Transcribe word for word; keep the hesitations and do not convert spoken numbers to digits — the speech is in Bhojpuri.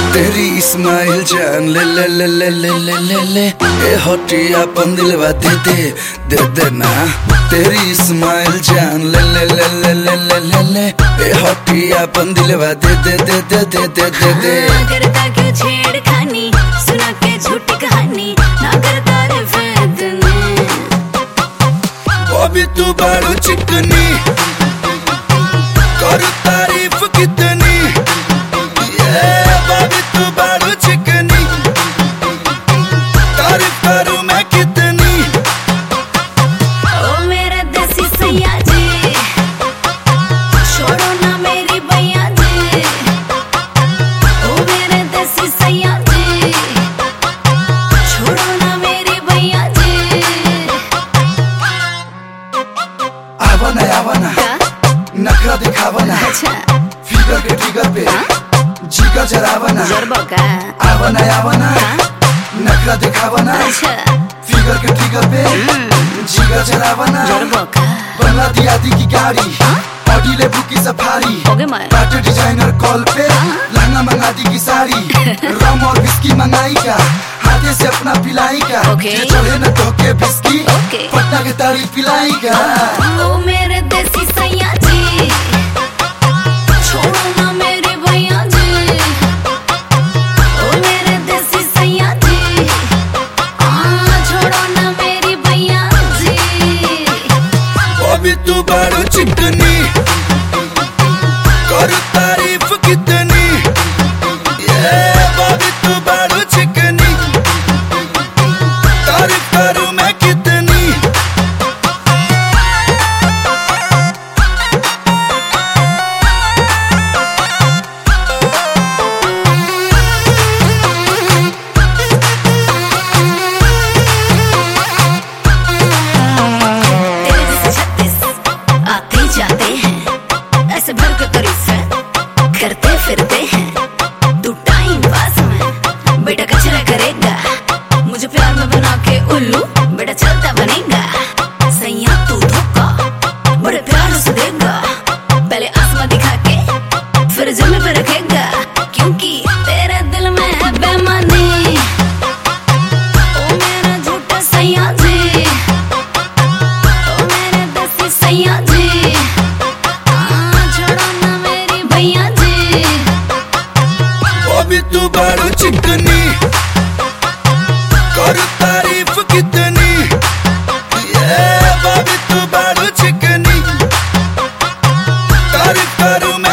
तेरी इस्माइल जान ले ले ले ले ले ले ले ले ए हटिया अपन दिलवा दे दे दे दे ना। तेरी इस्माइल जान ले ले ले ले ले ले ले ले ए हटिया अपन दिलवा दे दे दे दे दे दे दे दे। करता क्यों छेड़खानी, सुना के झूठी कहानी, ना करता रे फैदने। वो भी तू बड़ू चिकनी, कर तारीफ कितनी, बाबी तू बड़ू चिकनी, तारीफ करूं मैं कितनी। ओ मेरा देसी सैया जी, छोड़ो ना मेरी भैया जी। ओ मेरे देसी सैया जी, छोड़ो ना मेरी भैया जी। आवना आवना नखरा दिखावना, अच्छा फिगर के ट्रिगर पे जिगर जरावना। जरबो का आवना आवना नखरा दिखावना, अच्छा फिगर के ट्रिगर पे जिगर जरावना। जरबो का बना दिया दी की गाड़ी, ऑडी ले बुकी सफारी, ओके मैं बाटे डिजाइनर कॉल पे लहंगा मंगा दी की साड़ी। रम और विस्की मंगाई का, हाथे से अपना पिलाई का, ओके। ये चढ़े न तो के बिस्की, ओके। पटना के तारी पिलाई का। ओ मेरे देसी सैया जी, छोड़ो ना मेरे भैया जी। ओ मेरे देसी सैया जी, हाँ छोड़ो ना मेरी भैया जी। वो भी तू बड़ू चिकनी, कर तारीफ कितनी, ये बाबी तू बड़ू चिकनी, तारीफ करूं मैं कितनी। तेरे जैसे छत्तीस आते जाते हैं, ऐसे भर के तारीफ है करते फिरते हैं। तू टाइम पास में बेटा कचरा करेगा, मुझे प्यार में बना के उल्लू बेटा चलता बनेगा। सैया तू धोखा बड़े प्यार से देगा, पहले आसमां दिखा के फिर जमीन पे रखेगा, क्योंकि तेरे दिल में है बेईमानी। ओ मेरा झूठा सैया जी, ओ मेरे देसी सैया जी, हाँ छोड़ो ना मेरी भैया जी। वो भी तू बड़ू चिकनी, कर तारीफ कितनी, ये बाबी तू बड़ू चिकनी, तारीफ करूं मैं